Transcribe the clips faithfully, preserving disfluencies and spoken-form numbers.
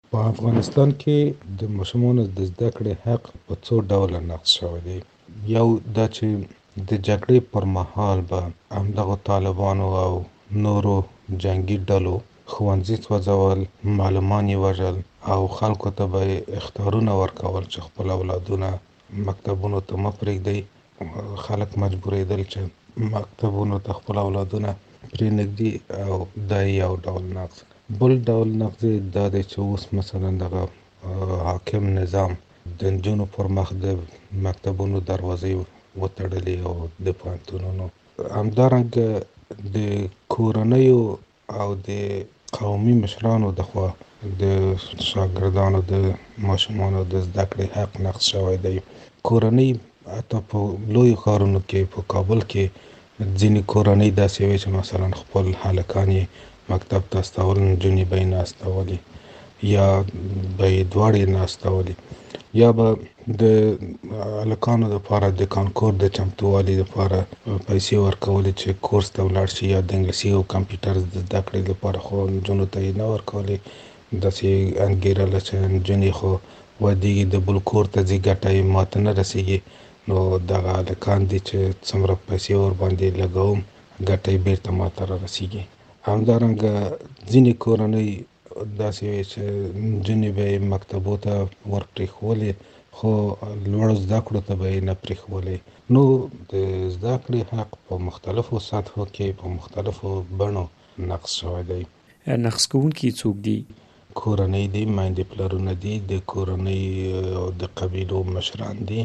په افغانستان کې د ماشومانو د زده کړې حق په څو ډوله نقض شوی دی. یو دا چې د جګړې پر مهال به همدغو طالبانو او نورو جنګي ډلو ښوونځي سوځول، معلمان یې وژل او خلکو ته به یې اخطارونه ورکول چې خپل اولادونه مکتبونو ته مه پرېږدئ. خلک مجبورېدل چې مکتبونو ته خپل اولادونه پرېنږدي او دا یې یو ډول نقض. بل ډول نقض یې دا دی چې اوس مثلا دغه حاکم نظام د نجونو پر مخ د مکتبونو دروازې وتړلې او د پوهنتونونو همدارنګه د کورنیو او د قومي مشرانو د خوا د شاګردانو د ماشومانو د زده کړې حق نقض شوی دی. کورنۍ حتی په لویو ښارونو کې په کابل کې ځینې کورنۍ داسې وي چې مثلا خپل هلکان یې مکتب ته استول، نجونې به یې نه استولې یا به یې دواړې نه استولې، یا به د هلکانو دپاره د کانکور د چمتووالي دپاره پیسې ورکولې چې کورس ته ولاړ شي یا د انګلیسي او کمپیوټر د زده کړې لپاره، خو نجونو ته یې نه ورکولې. داسې انګېرله چې نجونې خو ودېږي د بل کور ته ځي، ګټه یې ماته نه رسېږي، نو دغه هلکان دي چې څومره پیسې ورباندې لګوم ګټه یې بېرته ماته را رسېږي. همدارنګه ځینې کورنۍ داسې وي چې نجونې به یې مکتبو ته ور پرېښولې خو لوړو زده کړو ته به یې نه پرېښولې. نو د زده کړې حق په مختلفو سطحو کې په مختلفو بڼو نقض شوی دی. نقض کوونکي څوک دي؟ کورنۍ دي، میندې پلرونه دي، د کورنۍ او د قبیلو مشران دي،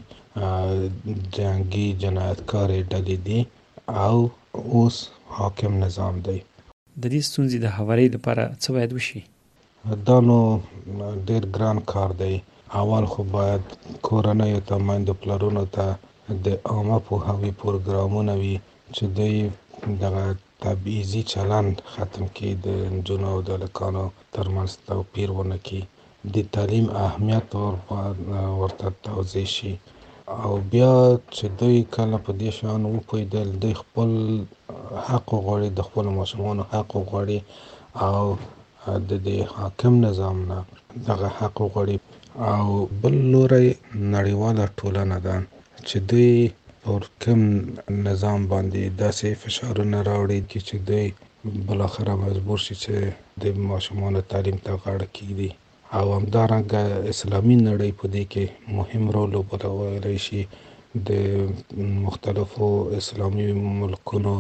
جنګي جنایتکارې ډلې دي او اوس حاکم نظام دی. د دې ستونزې د هواري لپاره څه باید وشي؟ دا نو ډېر ګران کار دی. اول خو باید کورنیو ته، میندو پلرونو ته د عامه پوهاوي پروګرامونه وي چې دوی دغه تبعیضي چلند ختم کړي، د نجونو او د هلکانو ترمنځ توپیر ونه کړي، د تعلیم اهمیت ورته توضیح شي، او بیا چې دوی کله په دې شیان وپوهېدل، دوی خپل حق وغواړي، د خپلو ماشومانو حق وغواړي او د دې حاکم نظام نه دغه حق وغواړي. او بل لوری نړیواله ټولنه ده چې دوی پر کوم نظام باندې داسې فشارونه راوړي چې دوی بالاخره مجبور شي چې د ماشومانو تعلیم ته غاړه کېږدي. او همدارنګه اسلامي نړۍ په دې کې مهم رول لوبولی شي. د مختلفو اسلامي ملکونو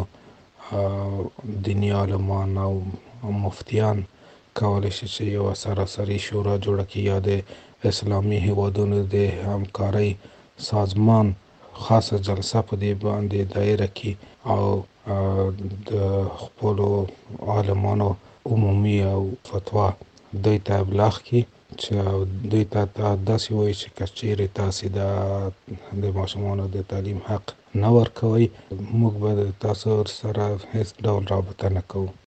دیني عالمان او مفتیان کولی شي چې یوه سراسري شورا جوړه کړي یا د اسلامي هیوادونو د همکارۍ سازمان خاصه جلسه په دې باندې دایره کړي او د خپلو عالمانو عمومي او فتوا دوی ته ابلاغ کړي چې دوی ته داسې وایي چې که چیرې تاسې د ماشومانو د تعلیم حق نه ورکوئ، موږ به تاسو سره هیڅ ډول رابطه نه کوو.